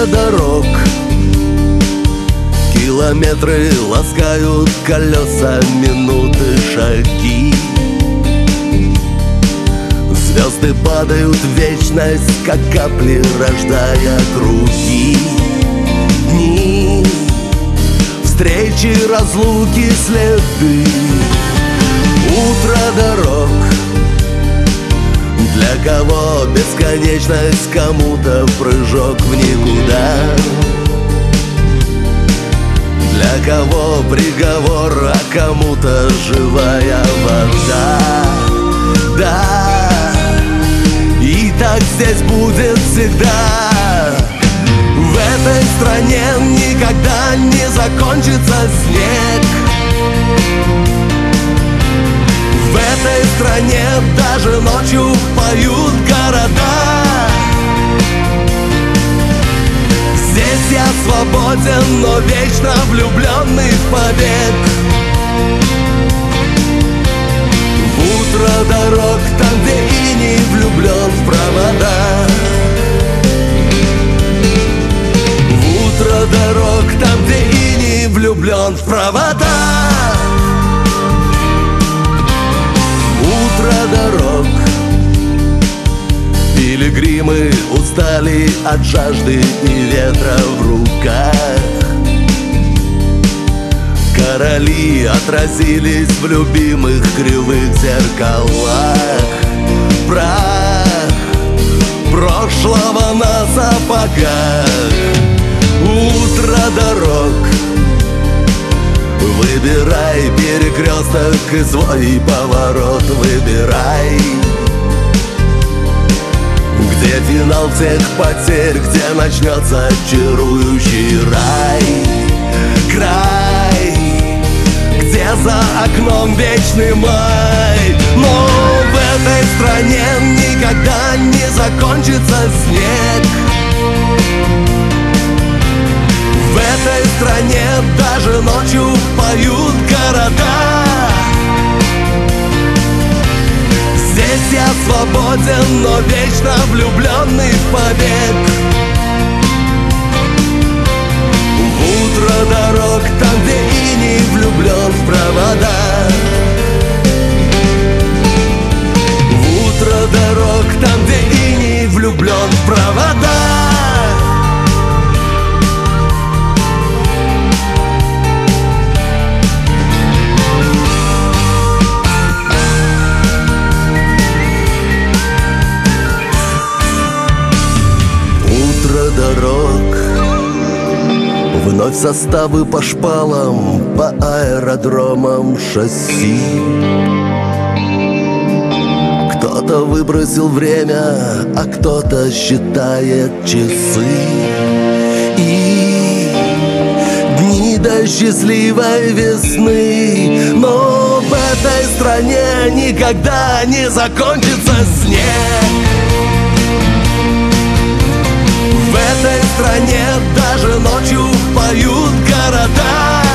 Утро дорог, километры ласкают колеса, минуты, шаги. Звезды падают в вечность, как капли, рождая круги. Дни, встречи, разлуки, следы. Утро дорог, для кого бесконечность, кому-то прыжок в никуда. Для кого приговор, а кому-то живая вода. Да, и так здесь будет всегда. В этой стране никогда не закончится снег. В этой стране даже ночью поют города. Здесь я свободен, но вечно влюбленный в побег. В утро дорог, там, где иней влюблен в провода. В утро дорог, там, где иней влюблен в провода. Утро дорог, пилигримы устали от жажды и ветра в руках. Короли отразились в любимых кривых зеркалах. Прах прошлого на сапогах. Утро дорог, выбирай перекресток и свой поворот выбирай. Где финал всех потерь, где начнется чарующий рай. Край, где за окном вечный май. Но в этой стране никогда не закончится снег. В этой стране даже ночью поют города. Здесь я свободен, но вечно влюбленный в побег. В утро дорог, там, где иней влюблен в провода. В утро дорог, там, где иней влюблен в провода. Дорог, вновь составы по шпалам, по аэродромам шасси. Кто-то выбросил время, а кто-то считает часы. И дни до счастливой весны. Но в этой стране никогда не закончится снег. В этой стране даже ночью поют города.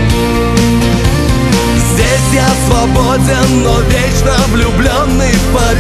Здесь я свободен, но вечно влюбленный в побег.